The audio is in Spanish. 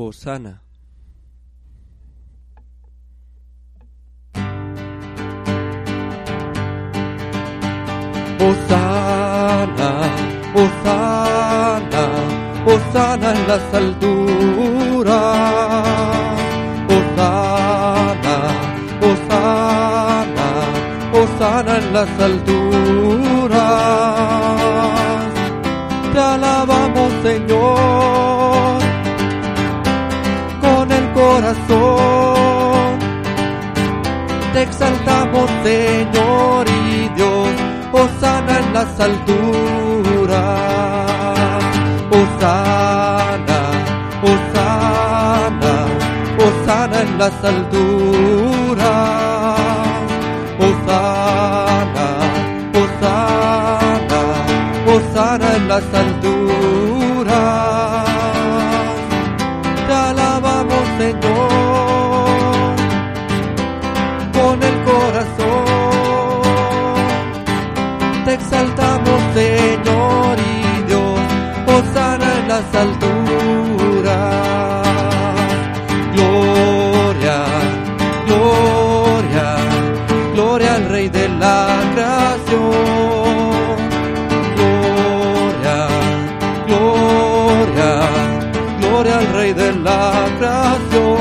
Hosana. Hosana, Hosana, Hosana en las alturas. Hosana, Hosana, Hosana en las alturas. Te alabamos, Señor, con el corazón. Te exaltamos, Señor y Dios. Hosana en las alturas. Hosana, Hosana, Hosana en las alturas. Hosana, Hosana, Hosana en las alturas. Te alabamos, Señor, con el corazón. Te exaltamos, Señor y Dios. Hosana en las alturas. Gloria, gloria, gloria al Rey de la creación. Gloria, gloria, gloria al Rey de la creación.